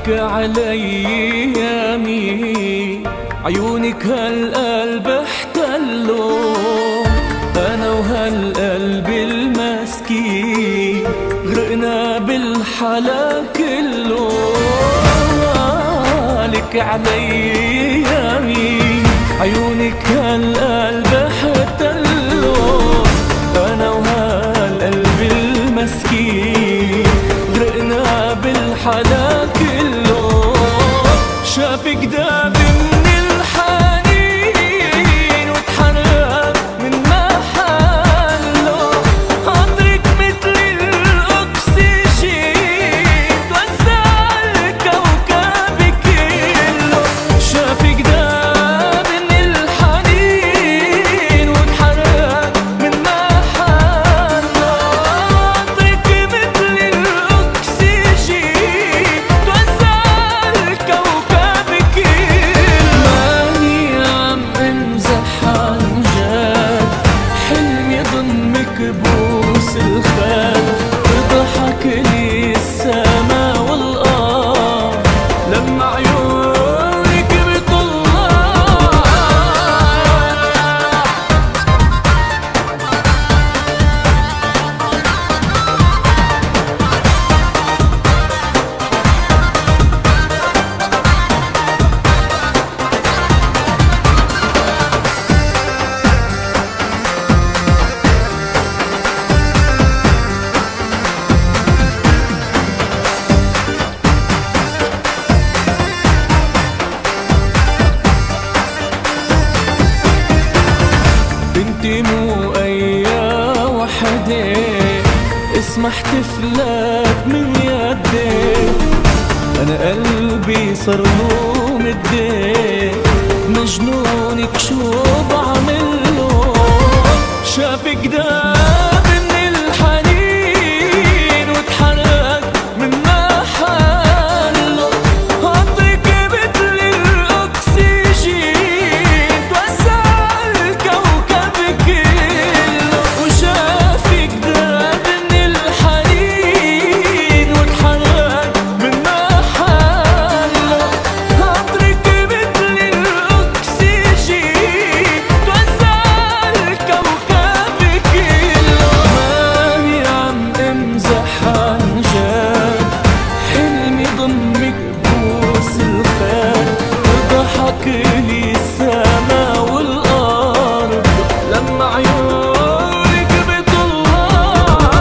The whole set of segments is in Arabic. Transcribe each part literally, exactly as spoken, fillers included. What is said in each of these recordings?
شافك على ايامي عيونك هالقلب احتلوا، انا وهالقلب المسكين غرقنا بالحلا كله. لك على ايامي عيونك هالقلب احتلوا، انا وهالقلب المسكين غرقنا بالحلا كله. شافك داب من الحنين وتحرك من محله، عطرك مثل الاكسجين توزع الكوكب كله. شافك داب من الحنين وتحرك من محله، عطرك مثل الاكسجين توزع الكوكب كله. ماني عم امزح عن جد، حلمي ضمك بوس الخد، تضحك لي السما والارض لما عيونك بتطلع. بنتي مو اي وحدة اسمح تفلت من يدي، انا قلبي صار له مدي مجنونك شو بعمله. شافك داب من الحنين وتحرك من محله، عطرك مثل الاكسجين توزع الكوكب كله. وشافك داب من الحنين وتحرك من محله، عطرك مثل الاكسجين توزع الكوكب كله. ماني عم امزح عن جد، حلمي ضمك بوس الخد، تضحك لي السما والارض لما عيونك بتطلع.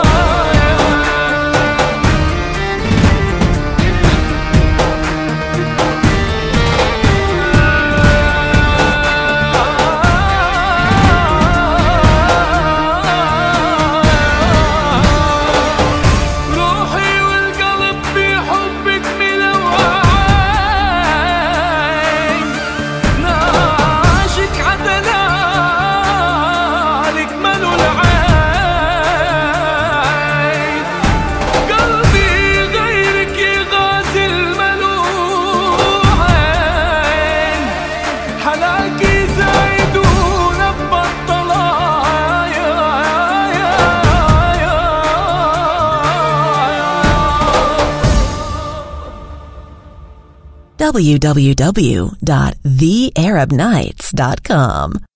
روحي والقلب بحبك ملوعين، نعاشق عدنانك ملو العين. قلبي غيرك يغازل ملوعين، حلاكي زايدون ببطلايا. w w w dot the arab nights dot com